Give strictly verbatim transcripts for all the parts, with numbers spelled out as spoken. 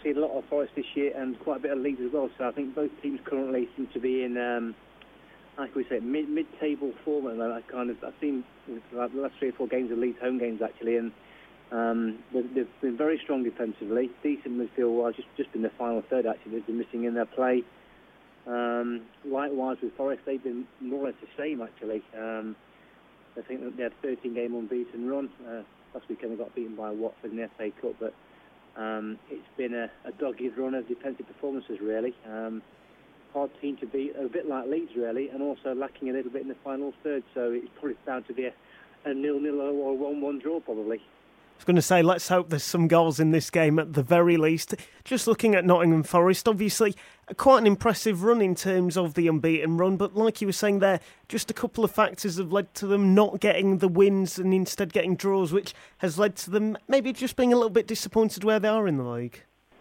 seen a lot of Forest this year and quite a bit of Leeds as well. So I think both teams currently seem to be in, um, how can we say, mid, mid-table form. And I kind of, I've seen like, the last three or four games of Leeds home games actually, and um, they've, they've been very strong defensively, decent midfield-wise, just just in the final third actually. They've been missing in their play. Um, likewise with Forest, they've been more or less the same actually. Um, I think that they had a thirteen-game unbeaten run. Uh, last weekend they got beaten by Watford in the F A Cup, but um, it's been a, a dogged run of defensive performances really. Um, hard team to beat, a bit like Leeds really, and also lacking a little bit in the final third. So it's probably bound to be a, a nil-nil or a one-one draw probably. I was going to say, let's hope there's some goals in this game at the very least. Just looking at Nottingham Forest, obviously quite an impressive run in terms of the unbeaten run, but like you were saying there, just a couple of factors have led to them not getting the wins and instead getting draws, which has led to them maybe just being a little bit disappointed where they are in the league.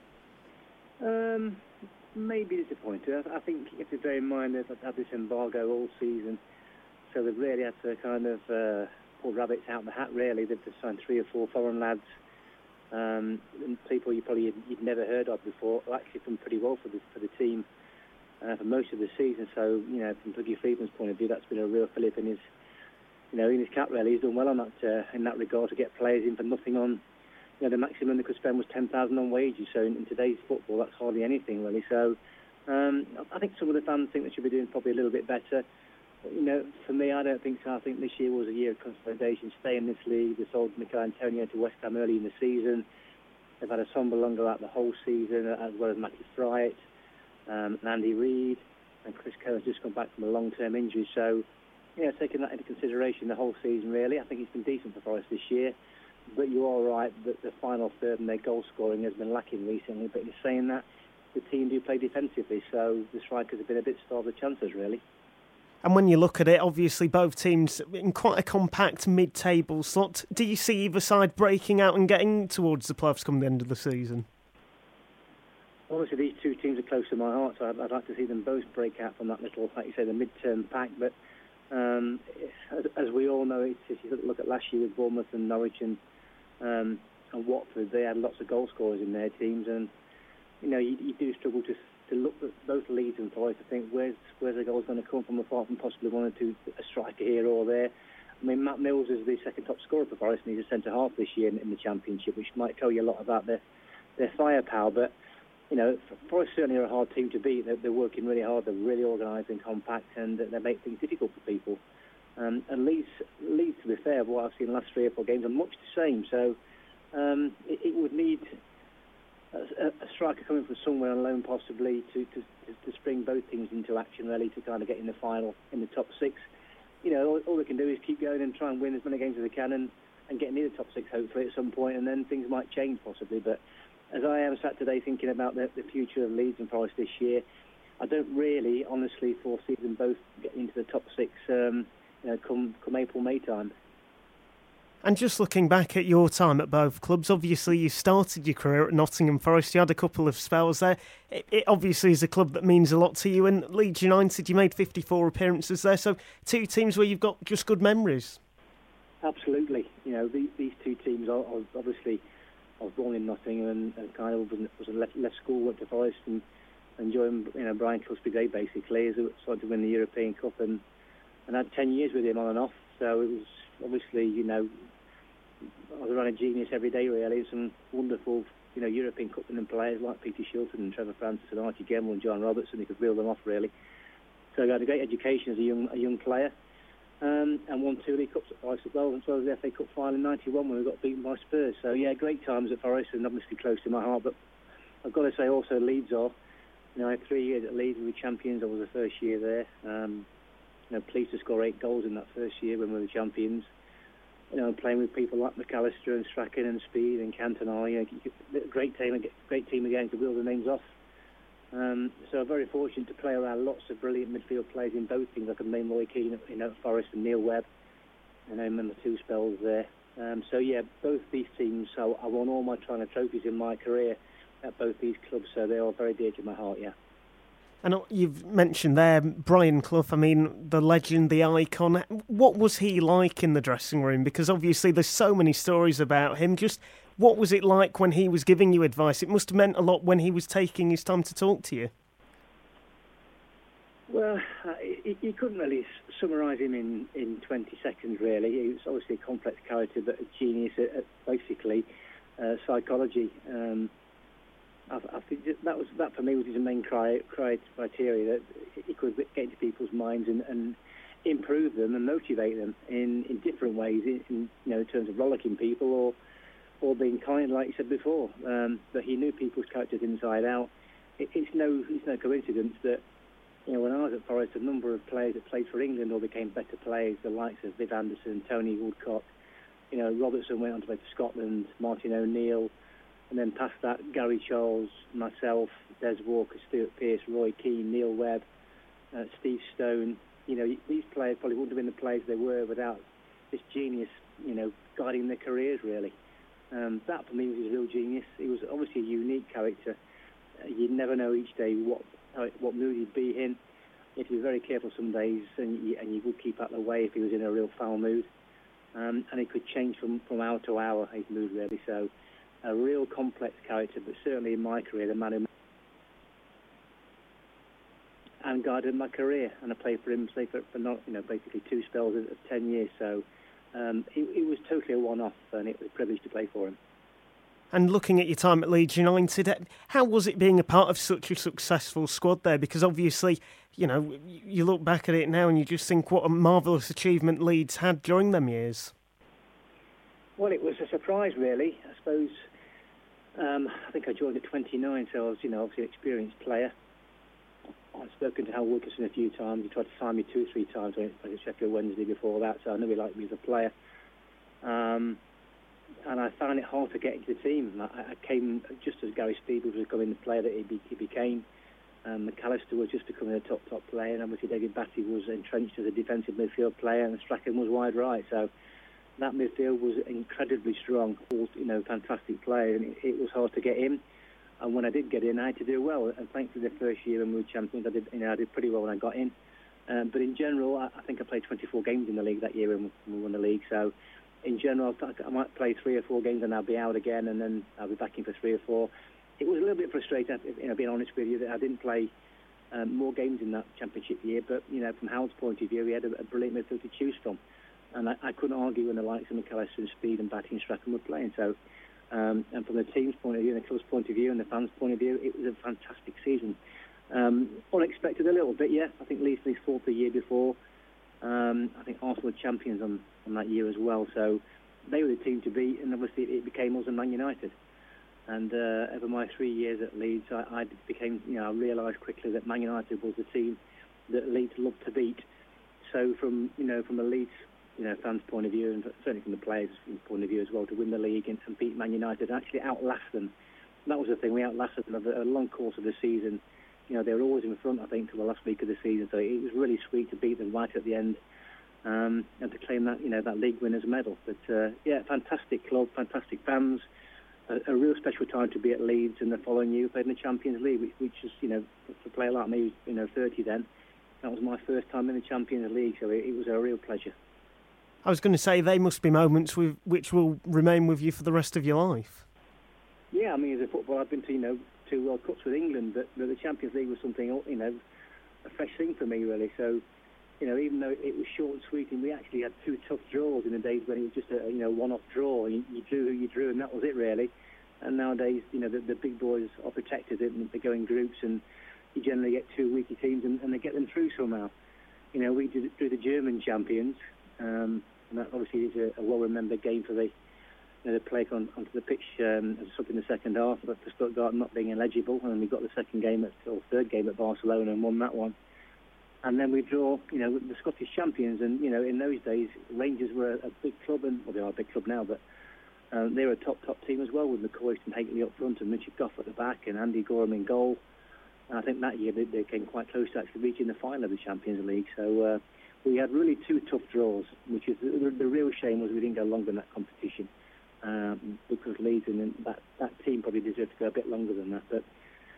Um, maybe disappointed. I think you have to bear in mind they've had this embargo all season, so they've really had to kind of... Uh, pull rabbits out of the hat really. They've just signed three or four foreign lads, um, and people you probably you'd never heard of before, who actually done pretty well for the for the team uh, for most of the season. So you know, from Dougie Friedman's point of view, that's been a real fillip in his you know in his cap really. He's done well on that uh, in that regard to get players in for nothing on. You know, the maximum they could spend was ten thousand on wages. So in, in today's football, that's hardly anything really. So um, I think some of the fans think they should be doing probably a little bit better. You know, for me, I don't think so. I think this year was a year of consolidation. Stay in this league. They sold Mikel Antonio to West Ham early in the season. They've had a Sombalonga out the whole season, as well as Matty Fright, um, and Andy Reid, and Chris Cohen's just come back from a long-term injury. So, yeah, taking that into consideration the whole season, really, I think it's been decent for Forest this year. But you are right that the final third and their goal scoring has been lacking recently. But you're saying that the team do play defensively, so the strikers have been a bit starved of chances, really. And when you look at it, obviously both teams in quite a compact mid-table slot. Do you see either side breaking out and getting towards the playoffs come the end of the season? Obviously, these two teams are close to my heart, so I'd, I'd like to see them both break out from that little, like you say, the mid-term pack. But um, as, as we all know, it's, if you look at last year with Bournemouth and Norwich and, um, and Watford, they had lots of goal scorers in their teams, and you know you, you do struggle to. to look at both Leeds and Forest to think where's where's the goal's going to come from, apart from possibly one or two, a striker here or there. I mean, Matt Mills is the second top scorer for Forest, and he's a centre half this year in, in the Championship, which might tell you a lot about their their firepower. But you know, Forest certainly are a hard team to beat. They're, they're working really hard. They're really organised and compact, and they make things difficult for people. Um, and Leeds, Leeds, to be fair, what I've seen in the last three or four games are much the same. So um, it, it would need A, a striker coming from somewhere on loan possibly to, to to spring both teams into action really to kind of get in the final in the top six. You know, all, all they can do is keep going and try and win as many games as they can and, and get near the top six hopefully at some point, and then things might change possibly. But as I am sat today thinking about the, the future of Leeds and Forest this year, I don't really honestly foresee them both getting into the top six um, you know, come, come April, May time. And just looking back at your time at both clubs, obviously you started your career at Nottingham Forest, you had a couple of spells there. It, it obviously is a club that means a lot to you, and Leeds United, you made fifty-four appearances there, so two teams where you've got just good memories. Absolutely. You know, these, these two teams, are, are obviously, I was born in Nottingham and, and kind of was, was left, left school, went to Forest and, and joined you know, Brian Clough's brigade basically, as it started to win the European Cup, and, and had ten years with him on and off, so it was obviously, you know, I was around a genius every day really. Some wonderful, you know, European Cup winning players like Peter Shilton and Trevor Francis and Archie Gemmill and John Robertson. He could reel them off really. So I had a great education as a young a young player, um, and won two League Cups at Forest as well, as well as the F A Cup final in ninety-one when we got beaten by Spurs. So yeah, great times at Forest and obviously close to my heart. But I've got to say also Leeds are, you know, I had three years at Leeds. We were champions. I was the first year there. Um, you know, pleased to score eight goals in that first year when we were champions. You know, playing with people like McAllister and Strachan and Speed and Cantona, you know, great team, great team again to wheel the names off. Um, so I'm very fortunate to play around lots of brilliant midfield players in both teams. I can name Roy Keane, you know, at Forest and Neil Webb, and I remember two spells there. Um, so yeah, both these teams. So I won all my Triangle trophies in my career at both these clubs, so they are very dear to my heart. Yeah. And you've mentioned there Brian Clough, I mean, the legend, the icon. What was he like in the dressing room? Because obviously there's so many stories about him. Just what was it like when he was giving you advice? It must have meant a lot when he was taking his time to talk to you. Well, uh, you, you couldn't really summarise him in, in twenty seconds, really. He was obviously a complex character, but a genius at, at basically uh, psychology. Um, I, I think that was that for me was his main cri- criteria, that he could get into people's minds and, and improve them and motivate them in, in different ways, in, in you know in terms of rollicking people or or being kind, like you said before. Um, but he knew people's characters inside out. It, it's no it's no coincidence that you know when I was at Forest, a number of players that played for England or became better players, the likes of Viv Anderson, Tony Woodcock, you know Robertson went on to play for Scotland, Martin O'Neill. And then past that, Gary Charles, myself, Des Walker, Stuart Pearce, Roy Keane, Neil Webb, uh, Steve Stone. You know, these players probably wouldn't have been the players they were without this genius, you know, guiding their careers, really. Um, that, for me, was his real genius. He was obviously a unique character. Uh, you'd never know each day what how, what mood he'd be in. You had to be very careful some days, and you, and you would keep out of the way if he was in a real foul mood. Um, and it could change from, from hour to hour, his mood, really. So, a real complex character, but certainly in my career, the man who and guided my career. And I played for him, played for, for not, you know, basically two spells of, of ten years. So um, it, it was totally a one-off, and it was a privilege to play for him. And looking at your time at Leeds United, how was it being a part of such a successful squad there? Because obviously, you know, you look back at it now and you just think what a marvellous achievement Leeds had during them years. Well, it was a surprise, really. I suppose. Um, I think I joined at twenty-nine, so I was, you know, obviously an experienced player. I've spoken to Hal Wilkerson a few times. He tried to sign me two or three times when I played at Sheffield Wednesday before that, so I knew he liked me as a player. Um, and I found it hard to get into the team. I, I came just as Gary Speed was becoming the player that he, be, he became. Um, McAllister was just becoming a top, top player, and obviously David Batty was entrenched as a defensive midfield player, and Strachan was wide right, so that midfield was incredibly strong, all, you know, fantastic players, and it, it was hard to get in. And when I did get in, I had to do well. And thankfully, the first year when we were champions, I did, you know, I did pretty well when I got in. Um, but in general, I, I think I played twenty-four games in the league that year when we won the league. So, in general, I, I might play three or four games and I'll be out again, and then I'll be back in for three or four. It was a little bit frustrating, you know, being honest with you, that I didn't play um, more games in that championship year. But you know, from Howard's point of view, he had a, a brilliant midfield to choose from. And I, I couldn't argue when the likes of McAllister and Speed and Batty and Strachan were playing. So, um, and from the team's point of view, and the club's point of view, and the fans' point of view, it was a fantastic season. Um, unexpected a little bit, yeah. I think Leeds finished fourth the year before. Um, I think Arsenal were champions on, on that year as well. So they were the team to beat, and obviously it became us and Man United. And uh, over my three years at Leeds, I, I became, you know, I realised quickly that Man United was the team that Leeds loved to beat. So from, you know, from a Leeds, you know, fans' point of view, and certainly from the players' point of view as well, to win the league and, and beat Man United, and actually outlast them. That was the thing. We outlasted them over a long course of the season. You know, they were always in front, I think, till the last week of the season. So it was really sweet to beat them right at the end, um, and to claim that, you know, that league winners medal. But uh, yeah, fantastic club, fantastic fans. A, a real special time to be at Leeds, and the following year we played in the Champions League, which, which is, you know, for a player like me, who's, you know, thirty then, that was my first time in the Champions League. So it, it was a real pleasure. I was going to say, they must be moments with, which will remain with you for the rest of your life. Yeah, I mean, as a footballer, I've been to, you know, two World Cups with England, but, but the Champions League was something, you know, a fresh thing for me, really. So, you know, even though it was short and sweet, and we actually had two tough draws in the days when it was just a, you know, one-off draw. You, you drew who you drew, and that was it, really. And nowadays, you know, the, the big boys are protected, and they go in groups, and you generally get two weaker teams, and, and they get them through somehow. You know, we did, drew the German champions, um, and that obviously is a, a well-remembered game for the, you know, the play on, onto the pitch um, as up in the second half, but for Stuttgart not being eligible, and we got the second game at, or third game at Barcelona and won that one. And then we draw, you know, the Scottish champions, and you know, in those days, Rangers were a, a big club, and well, they are a big club now, but um, they were a top top team as well, with McCoist and Hateley up front, and Richard Goff at the back, and Andy Gorham in goal. And I think that year they, they came quite close to actually reaching the final of the Champions League. So. Uh, We had really two tough draws, which is the, the real shame was we didn't go longer in that competition, um, because Leeds and that, that team probably deserved to go a bit longer than that. But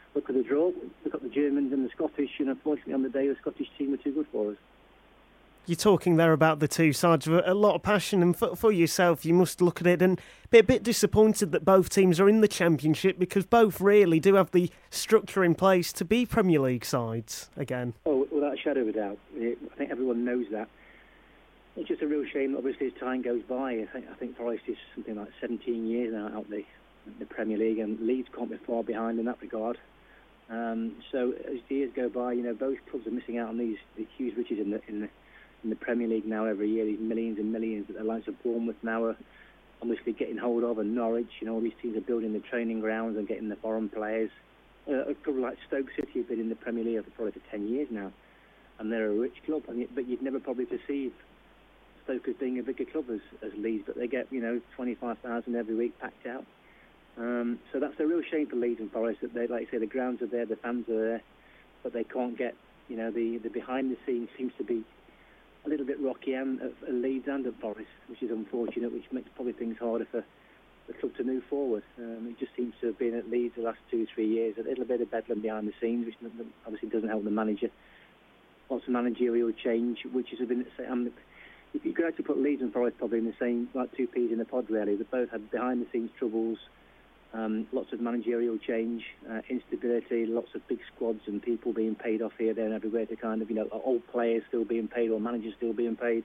look at the draw. Look at the Germans and the Scottish, and unfortunately on the day the Scottish team were too good for us. You're talking there about the two sides with a lot of passion, and for, for yourself, you must look at it and be a bit disappointed that both teams are in the Championship, because both really do have the structure in place to be Premier League sides again. Oh, without a shadow of a doubt. I think everyone knows that. It's just a real shame, obviously, as time goes by. I think, I think Forest is something like seventeen years now out the, the Premier League, and Leeds can't be far behind in that regard. Um, so as years go by, you know, both clubs are missing out on these, these huge riches in the in the in the Premier League now every year, these millions and millions that the likes of Bournemouth now are obviously getting hold of, and Norwich, you know, all these teams are building the training grounds and getting the foreign players. Uh, a club like Stoke City have been in the Premier League for probably for ten years now, and they're a rich club, and yet, but you'd never probably perceive Stoke as being a bigger club as, as Leeds, but they get, you know, twenty-five thousand every week packed out. Um, so that's a real shame for Leeds and Forest, that they, like I say, the grounds are there, the fans are there, but they can't get, you know, the, the behind the scenes seems to be a little bit rocky and at Leeds and at Forest, which is unfortunate, which makes probably things harder for the club to move forward. Um, it just seems to have been at Leeds the last two, three years, a little bit of bedlam behind the scenes, which obviously doesn't help the manager. Lots of managerial change, which has been, um, if you could actually put Leeds and Forest probably in the same, like two peas in a pod really. They both had behind the scenes troubles, um, lots of managerial change, uh, instability, lots of big squads and people being paid off here, there and everywhere to kind of, you know, old players still being paid or managers still being paid.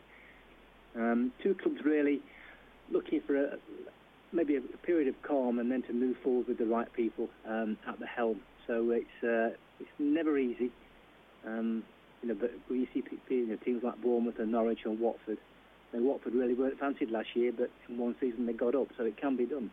Um, two clubs really looking for a, maybe a, a period of calm and then to move forward with the right people um, at the helm. So it's uh, it's never easy. Um, you know, but when you see people, you know, teams like Bournemouth and Norwich and Watford, and Watford really weren't fancied last year, but in one season they got up, so it can be done.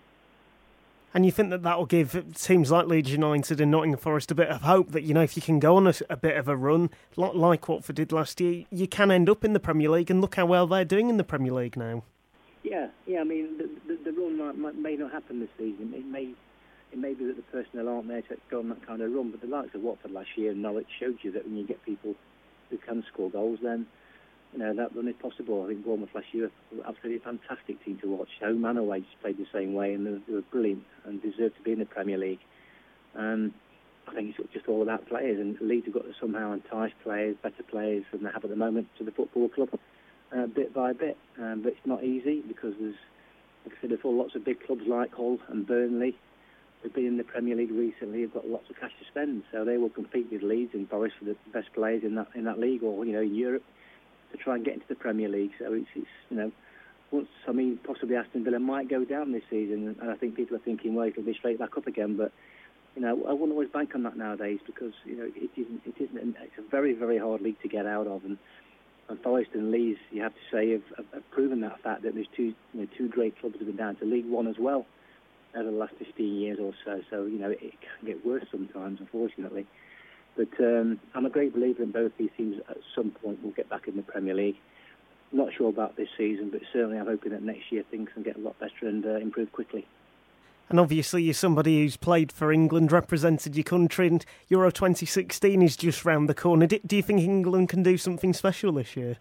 And you think that that will give teams like Leeds United and Nottingham Forest a bit of hope that, you know, if you can go on a, a bit of a run, like Watford did last year, you can end up in the Premier League, and look how well they're doing in the Premier League now. Yeah, yeah. I mean, the, the, the run might, might, may not happen this season. It may, it may be that the personnel aren't there to go on that kind of run. But the likes of Watford last year and Norwich showed you that when you get people who can score goals, then you know that run is possible. I think Bournemouth last year were absolutely a fantastic team to watch. Home and away just played the same way, and they, they were brilliant and deserved to be in the Premier League. Um, I think it's just all about players, and Leeds have got to somehow entice players, better players than they have at the moment, to the football club. Uh, bit by bit, um, but it's not easy because there's, like I said before, lots of big clubs like Hull and Burnley who've been in the Premier League recently have got lots of cash to spend, so they will compete with Leeds and Forest for the best players in that in that league, or you know, in Europe, to try and get into the Premier League. So it's, it's you know, once I mean, possibly Aston Villa might go down this season, and I think people are thinking, well, it'll be straight back up again, but you know, I wouldn't always bank on that nowadays because you know it isn't it isn't it's a very very hard league to get out of, and. And Forest and Leeds, you have to say, have, have, have proven that fact that there's two, you know, two great clubs that have been down to League One as well over the last fifteen years or so. So, you know, it, it can get worse sometimes, unfortunately. But um, I'm a great believer in both these teams at some point will get back in the Premier League. Not sure about this season, but certainly I'm hoping that next year things can get a lot better and uh, improve quickly. And obviously you're somebody who's played for England, represented your country, and Euro twenty sixteen is just round the corner. Do, do you think England can do something special this year?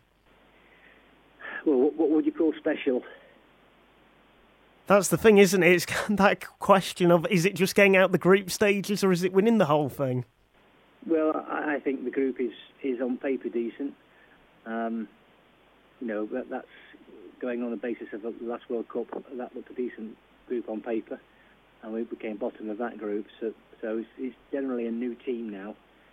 Well, what, what would you call special? That's the thing, isn't it? It's that question of, is it just getting out the group stages or is it winning the whole thing? Well, I, I think the group is, is on paper decent. Um, you know, that, that's going on the basis of the last World Cup. That looked a decent group on paper. And we became bottom of that group, so so it's, it's generally a new team now,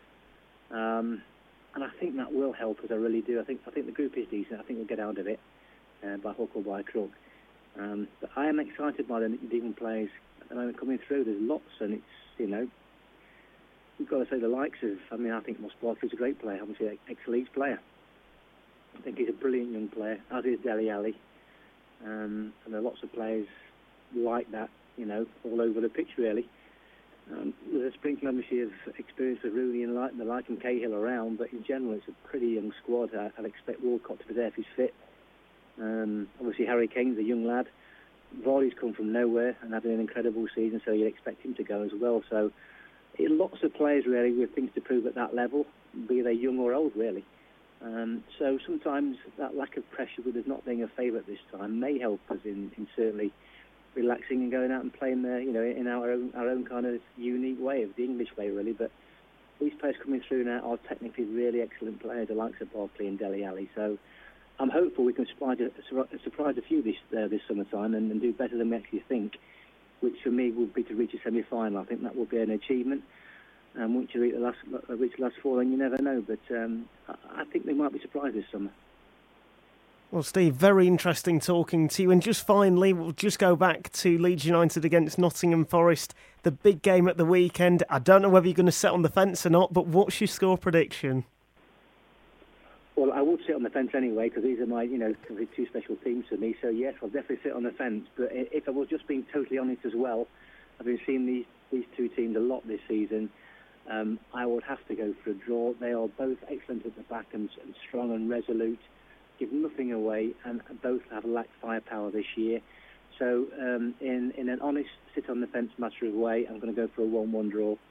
um, and I think that will help us. I really do. I think I think the group is decent. I think we'll get out of it uh, by hook or by crook. Um, but I am excited by the young players at the moment coming through. There's lots, and it's you know you've got to say the likes of. I mean, I think Moss Barkley's a great player. Obviously, an ex-Leeds player. I think he's a brilliant young player, as is Dele Alli, um, and there are lots of players like that. You know, all over the pitch, really. Um, there's a sprinkling, obviously, of experience with Rooney and like, the like and Cahill around, but in general, it's a pretty young squad. I, I'd expect Walcott to be there if he's fit. Um, obviously, Harry Kane's a young lad. Vardy's come from nowhere and having an incredible season, so you'd expect him to go as well. So, it, lots of players, really, with things to prove at that level, be they young or old, really. Um, so, sometimes that lack of pressure with us not being a favourite this time may help us in, in certainly relaxing and going out and playing there, you know, in our own our own kind of unique way, of the English way, really. But these players coming through now are technically really excellent players, the likes of Barkley and Dele Alli. So I'm hopeful we can surprise a, surprise a few this uh, this summertime and, and do better than we actually think, which for me would be to reach a semi-final. I think that would be an achievement. And um, once you reach the last reach the last four, then you never know. But um, I, I think they might be surprised this summer. Well, Steve, very interesting talking to you. And just finally, we'll just go back to Leeds United against Nottingham Forest, the big game at the weekend. I don't know whether you're going to sit on the fence or not, but what's your score prediction? Well, I would sit on the fence anyway, because these are my, you know, two special teams for me. So yes, I'll definitely sit on the fence. But if I was just being totally honest as well, I've been seeing these these two teams a lot this season. Um, I would have to go for a draw. They are both excellent at the back and, and strong and resolute, give nothing away, and both have lacked firepower this year. So um, in, in an honest sit-on-the-fence matter of way, I'm going to go for a one one draw.